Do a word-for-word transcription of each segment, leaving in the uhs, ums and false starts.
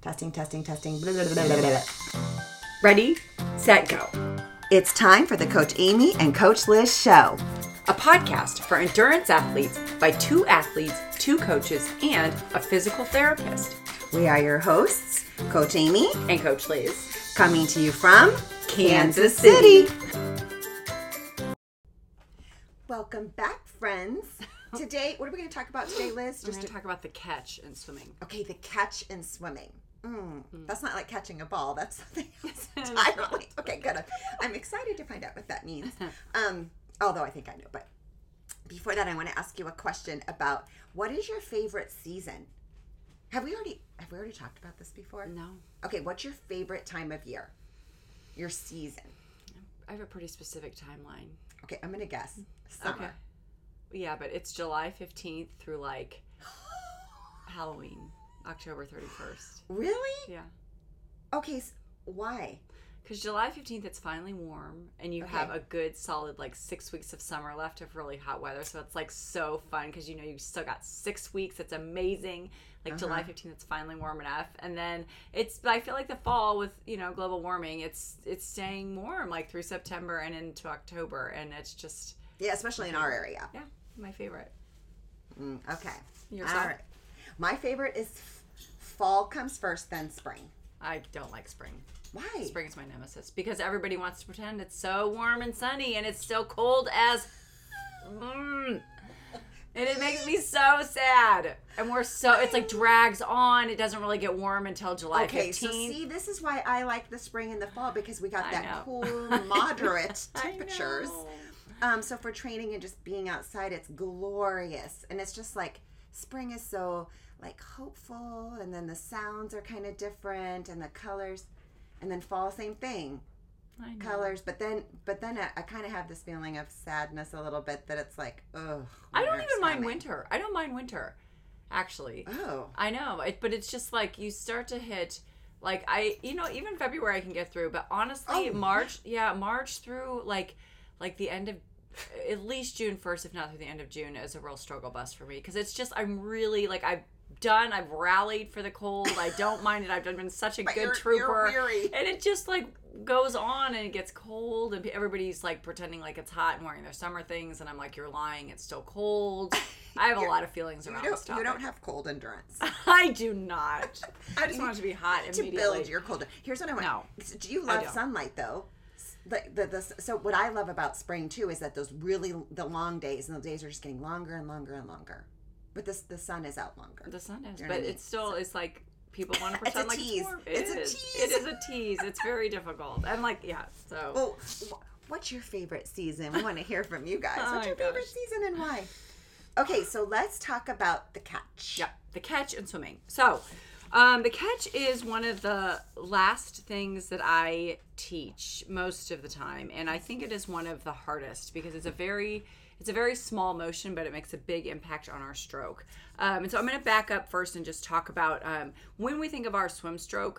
Testing, testing, testing. Blah, blah, blah, blah, blah. Ready, set, go. It's time for the Coach Amy and Coach Liz show. A podcast for endurance athletes by two athletes, two coaches, and a physical therapist. We are your hosts, Coach Amy And Coach Liz. coming to you from Kansas City. Welcome back, friends. Today, what are we going to talk about today, Liz? We're going to talk about the catch in swimming. Okay, the catch in swimming. Mm, mm. That's not like catching a ball. That's something else entirely. Okay, good. I'm excited to find out what that means. Um, although I think I know. But before that, I want to ask you a question about what is your favorite season? Have we already have we already talked about this before? No. Okay, what's your favorite time of year? Your season. I have a pretty specific timeline. Okay, I'm going to guess. Summer. Okay. Yeah, but it's July fifteenth through like Halloween, October thirty-first. Really? Yeah. Okay, so why? Because July fifteenth, it's finally warm, and you Okay. have a good solid like six weeks of summer left of really hot weather. So it's like so fun because you know you still got six weeks. It's amazing. Like Uh-huh. July fifteenth, it's finally warm enough, and then it's. I feel like the fall with you know global warming, it's it's staying warm like through September and into October, and it's just Yeah, especially in our area. yeah, my favorite. Mm, okay. Yourself? All right. My favorite is f- fall comes first, then spring. I don't like spring. Why? Spring is my nemesis because everybody wants to pretend it's so warm and sunny, and it's still cold as. Mm. And it makes me so sad. And we're so, it's like drags on. It doesn't really get warm until July Okay, fifteenth. so see, this is why I like the spring and the fall because we got I that know. cool, moderate I temperatures. know. Um, so for training and just being outside, it's glorious. And it's just like spring is so like hopeful, and then the sounds are kind of different, and the colors, and then fall, same thing. I know. Colors, but then but then I, I kind of have this feeling of sadness a little bit that it's like, ugh. I don't winter's even mind coming. winter. I don't mind winter, actually. Oh. I know, it, but it's just like you start to hit, like I, you know, even February I can get through, but honestly, Oh. March, yeah, March through like, like the end of, at least June first, if not through the end of June, is a real struggle bus for me because it's just I'm really like I've done, I've rallied for the cold. I don't mind it. I've been such a But good you're- trooper, you're weary. and it just like goes on and it gets cold and everybody's like pretending like it's hot and wearing their summer things, and I'm like, you're lying. It's still cold. I have a lot of feelings You around don't, this topic. you don't have cold endurance. I do not. I just want it to be hot to immediately. build your cold. Here's what I want. No, Do you I love don't. sunlight though? The, the, the, so what I love about spring too is that those really the long days, and the days are just getting longer and longer and longer. But this the sun is out longer. The sun is, You know but what I mean? it's still it's like people want to It's a pretend like tease. it's warm. It's It a is. tease. It is a tease. It's very difficult. I'm like, yeah. So Well, wh- what's your favorite season? We want to hear from you guys. Oh What's my your favorite gosh. season and why? Okay, so let's talk about the catch. yeah, the catch in swimming. So um, the catch is one of the last things that I teach most of the time, and I think it is one of the hardest because it's a very it's a very small motion, but it makes a big impact on our stroke. Um, and so I'm going to back up first and just talk about um, when we think of our swim stroke.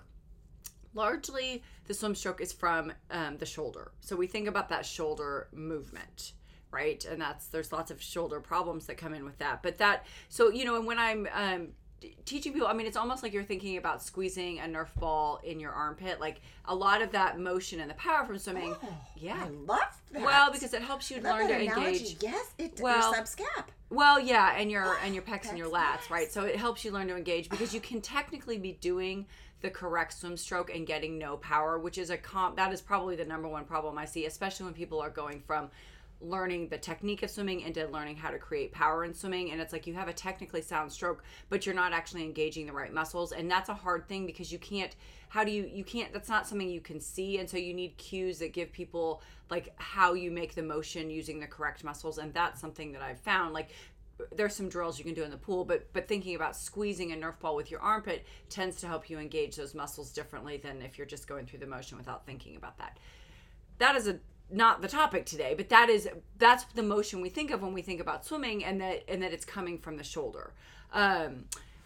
Largely, the swim stroke is from um, the shoulder. So we think about that shoulder movement, right? And that's there's lots of shoulder problems that come in with that. But that, so you know, and when I'm um, t- teaching people, I mean, it's almost like you're thinking about squeezing a Nerf ball in your armpit. Like a lot of that motion and the power from swimming. Oh, yeah. I love that. Well, because it helps you I love learn that to analogy. engage. Yes, it Well, your subscap. Well, yeah, and your and your pecs and your Pecs, lats, yes. right? So it helps you learn to engage because you can technically be doing the correct swim stroke and getting no power, which is a comp that is probably the number one problem I see, especially when people are going from learning the technique of swimming into learning how to create power in swimming. And it's like you have a technically sound stroke, but you're not actually engaging the right muscles, and that's a hard thing because you can't how do you you can't that's not something you can see, and so you need cues that give people like how you make the motion using the correct muscles. And that's something that I've found. Like there's some drills you can do in the pool, but but thinking about squeezing a Nerf ball with your armpit tends to help you engage those muscles differently than if you're just going through the motion without thinking about that. That is a not the topic today, but that is that's the motion we think of when we think about swimming, and that and that it's coming from the shoulder. Um,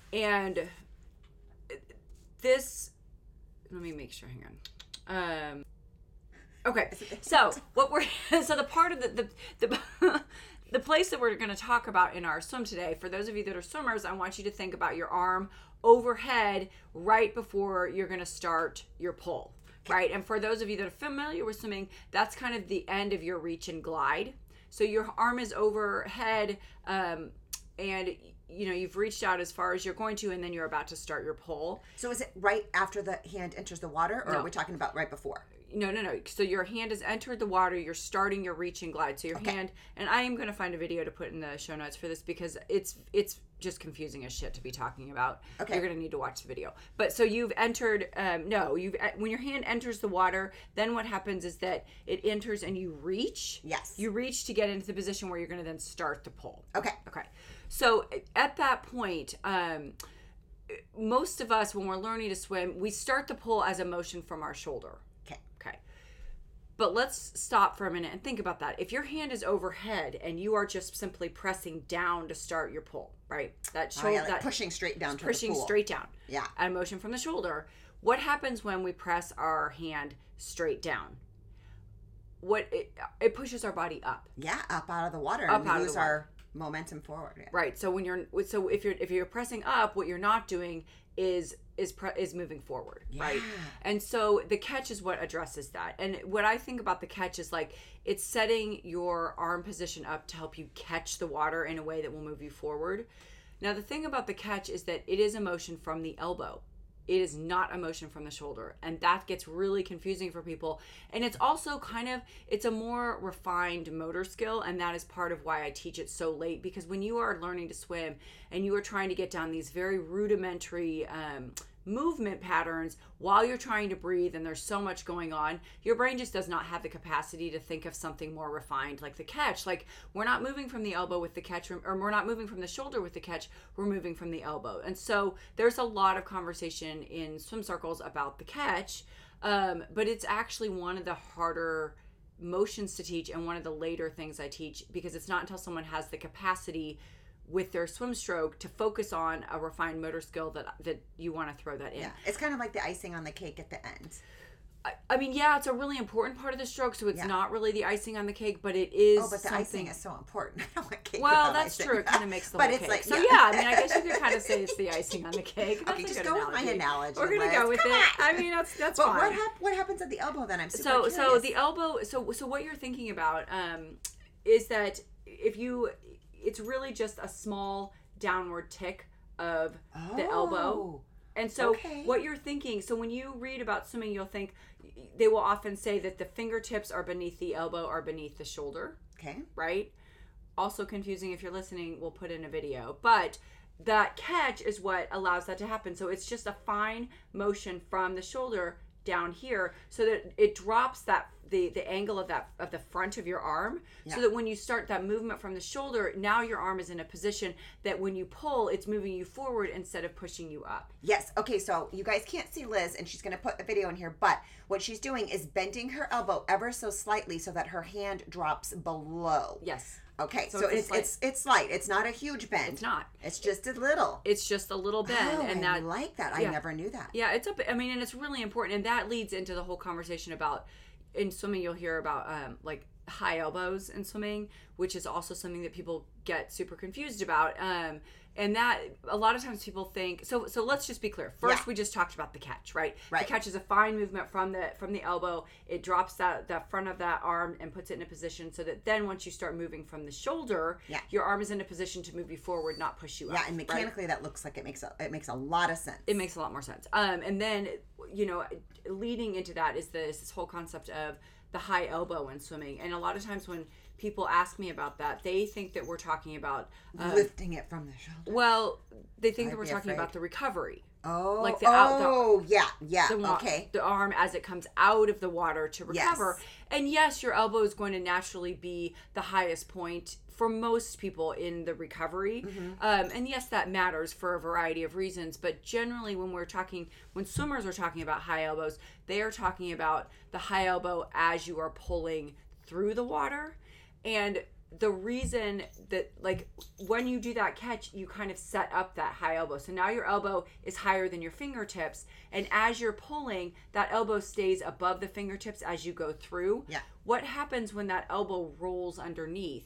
and this, let me make sure. Hang on. Um, okay, so what we're so the part of the the the, the place that we're going to talk about in our swim today, for those of you that are swimmers, I want you to think about your arm overhead right before you're going to start your pull, okay. right? And for those of you that are familiar with swimming, that's kind of the end of your reach and glide. So your arm is overhead, um, and you know, you've reached out as far as you're going to, and then you're about to start your pull. So is it right after the hand enters the water, or no. are we talking about right before? No, no, no. So your hand has entered the water. You're starting your reach and glide. So your okay. hand, and I am going to find a video to put in the show notes for this because it's it's just confusing as shit to be talking about. Okay. You're going to need to watch the video. But so you've entered, um, no, you've when your hand enters the water, then what happens is that it enters and you reach. Yes. You reach to get into the position where you're going to then start the pull. Okay. Okay. So at that point, um, most of us, when we're learning to swim, we start the pull as a motion from our shoulder. Okay. Okay. But let's stop for a minute and think about that. If your hand is overhead and you are just simply pressing down to start your pull, right? That shoulder, oh, yeah, like that pushing straight down to pushing the pool. straight down. Yeah. A motion from the shoulder. What happens when we press our hand straight down? What it, it pushes our body up. Yeah, up out of the water. Up and we out lose of the water. our momentum forward. Yeah. Right. So when you're so if you're if you're pressing up, what you're not doing is is pre- is moving forward, yeah. right? And so the catch is what addresses that. And what I think about the catch is like it's setting your arm position up to help you catch the water in a way that will move you forward. Now the thing about the catch is that it is a motion from the elbow. It is not a motion from the shoulder, and that gets really confusing for people. And it's also kind of, it's a more refined motor skill, and that is part of why I teach it so late, because when you are learning to swim and you are trying to get down these very rudimentary um, movement patterns while you're trying to breathe and there's so much going on, your brain just does not have the capacity to think of something more refined like the catch. Like we're not moving from the elbow with the catch, or we're not moving from the shoulder with the catch, we're moving from the elbow. And so there's a lot of conversation in swim circles about the catch, um, but it's actually one of the harder motions to teach and one of the later things I teach, because it's not until someone has the capacity with their swim stroke to focus on a refined motor skill that that you want to throw that in. Yeah, it's kind of like the icing on the cake at the end. I, I mean, yeah, it's a really important part of the stroke, so it's yeah. not really the icing on the cake, but it is. Oh, but the something... icing is so important. I don't want cake well, without that's icing. true. It kind of makes the but whole it's cake. like, so yeah. yeah, I mean, I guess you could kind of say it's the icing on the cake. That's okay, a just good go analogy. with my analogy. We're gonna Liz. go with Come it. on. I mean, that's that's but fine. what hap- What happens at the elbow then? I'm super so curious. so the elbow. So so what you're thinking about um, is that if you, it's really just a small downward tick of oh. the elbow. And so okay. what you're thinking, so when you read about swimming, you'll think, they will often say that the fingertips are beneath the elbow or beneath the shoulder. Okay. Right? Also confusing if you're listening, we'll put in a video. But that catch is what allows that to happen. So it's just a fine motion from the shoulder down here so that it drops that the the angle of that of the front of your arm, yeah. so that when you start that movement from the shoulder, now your arm is in a position that when you pull, it's moving you forward instead of pushing you up. Yes. Okay, so you guys can't see Liz, and she's going to put the video in here, but what she's doing is bending her elbow ever so slightly so that her hand drops below. Yes. Okay, so, so it's it's, it's it's slight. It's not a huge bend. It's not. It's just a little. It's just a little bend, oh, and I that like that. yeah. I never knew that. Yeah, it's a. I mean, and it's really important, and that leads into the whole conversation about in swimming. You'll hear about um, like high elbows in swimming, which is also something that people get super confused about. Um, and that a lot of times people think so. So let's just be clear. First, yeah. we just talked about the catch, right? Right. The catch is a fine movement from the from the elbow. It drops that that front of that arm and puts it in a position so that then once you start moving from the shoulder, yeah. your arm is in a position to move you forward, not push you yeah, up. and mechanically right? that looks like it makes a it makes a lot of sense. It makes a lot more sense. Um, and then you know, leading into that is this this whole concept of the high elbow in swimming, and a lot of times when people ask me about that, they think that we're talking about um, lifting it from the shoulder. Well, they think I'd that we're be talking afraid. about the recovery. Oh, like the oh, out, the, yeah, yeah, the wa- okay. The arm as it comes out of the water to recover. Yes. And yes, your elbow is going to naturally be the highest point for most people in the recovery. Mm-hmm. Um, and yes, that matters for a variety of reasons. But generally, when we're talking, when swimmers are talking about high elbows, they are talking about the high elbow as you are pulling through the water. And the reason that, like, when you do that catch, you kind of set up that high elbow. So now your elbow is higher than your fingertips. And as you're pulling, that elbow stays above the fingertips as you go through. Yeah. What happens when that elbow rolls underneath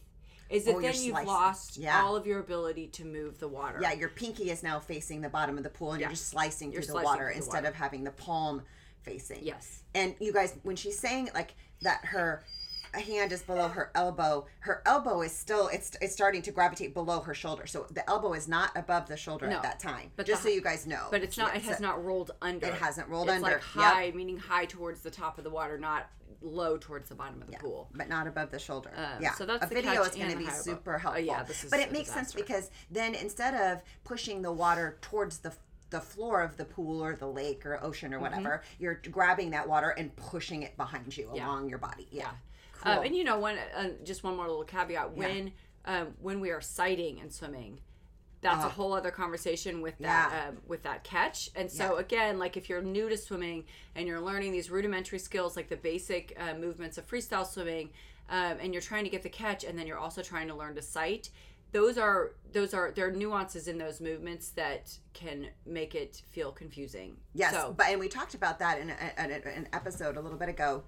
is that Oh, then you're you've slicing. lost Yeah. all of your ability to move the water. Yeah, your pinky is now facing the bottom of the pool, and Yeah. you're just slicing You're through slicing the water through the instead water. of having the palm facing. Yes. And you guys, when she's saying like that, her hand is below her elbow. Her elbow is still it's it's starting to gravitate below her shoulder. So the elbow is not above the shoulder No, at that time. but just the- so you guys know. But it's not. Yeah, It has so- not rolled under. It hasn't rolled it's under. like high, Yep. meaning high towards the top of the water, not low towards the bottom of the pool. But not above the shoulder. Um, yeah. so that's a the video catch is going to and be the high elbow. super Oh, helpful. yeah, this is but a it makes sense disaster. because then instead of pushing the water towards the the floor of the pool or the lake or ocean or whatever, you're grabbing that water and pushing it behind you Mm-hmm. Yeah. along your body. Yeah. Yeah. Cool. Um, and you know, one uh, just one more little caveat: when um, when we are sighting and swimming, that's Oh. a whole other conversation with that Yeah. um, with that catch. And so Yeah. again, like if you're new to swimming and you're learning these rudimentary skills, like the basic uh, movements of freestyle swimming, um, and you're trying to get the catch, and then you're also trying to learn to sight. Those are those are there are nuances in those movements that can make it feel confusing. Yes, So, but and we talked about that in, a, in a- an episode a little bit ago,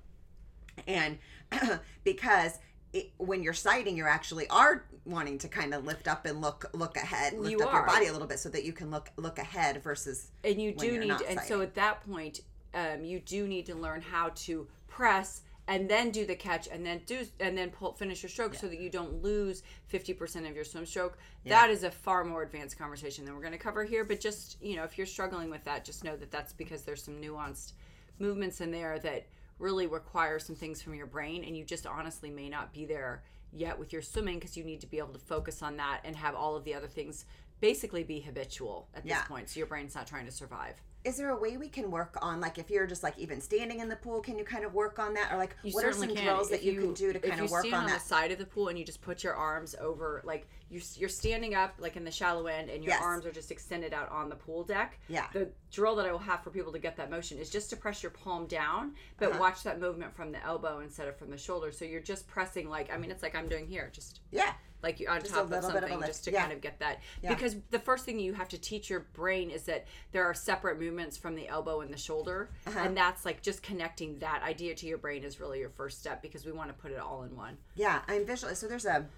and because it, when you're sighting, you actually are wanting to kind of lift up and look look ahead, lift You up your are. body a little bit so that you can look look ahead versus and you when do you're need not and so sighting. at that point um, you do need to learn how to press and then do the catch and then do and then pull finish your stroke so that you don't lose fifty percent of your swim stroke. Yeah. That is a far more advanced conversation than we're going to cover here, but just, you know, if you're struggling with that, just know that that's because there's some nuanced movements in there that really require some things from your brain, and you just honestly may not be there yet with your swimming because you need to be able to focus on that and have all of the other things basically be habitual at this Yeah. point, so your brain's not trying to survive. Is there a way we can work on, like, if you're just like even standing in the pool, can you kind of work on that, or like You what are certainly some can. drills If that you, can do to kind of work If you stand on on that? the side of the pool and you just put your arms over, like you're, you're standing up like in the shallow end and your Yes. arms are just extended out on the pool deck. Yeah. The drill that I will have for people to get that motion is just to press your palm down, but Uh-huh. watch that movement from the elbow instead of from the shoulder. So you're just pressing like, I mean, it's like I'm doing here, just Yeah. like you're on Just a top of little bit of a something lift. just to Yeah. kind of get that. Yeah. Because the first thing you have to teach your brain is that there are separate movements from the elbow and the shoulder. Uh-huh. And that's like just connecting that idea to your brain is really your first step because we want to put it all in one. Yeah, I'm visual. So there's a,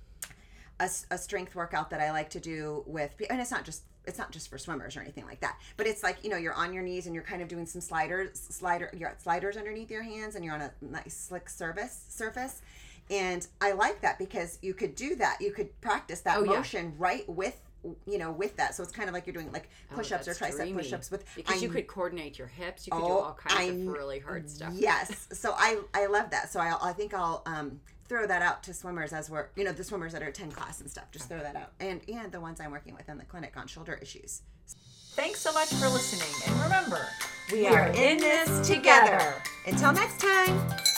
a s- a strength workout that I like to do with, and it's not just it's not just for swimmers or anything like that. But it's like, you know, you're on your knees and you're kind of doing some sliders, slider, you're at sliders underneath your hands, and you're on a nice slick surface surface. And I like that because you could do that. You could practice that Oh, yeah. motion right with, you know, with that. So it's kind of like you're doing like push-ups or Oh, that's tricep dreamy. push-ups with. Because you I'm- could coordinate your hips. You could do Oh, all kinds I of kn- really hard stuff. Yes. So I I love that. So I I think I'll um throw that out to swimmers as we're, you know, the swimmers that are attend class and stuff. Just throw that out. And and the ones I'm working with in the clinic on shoulder issues. Thanks so much for listening. And remember, We are in this together. Until next time.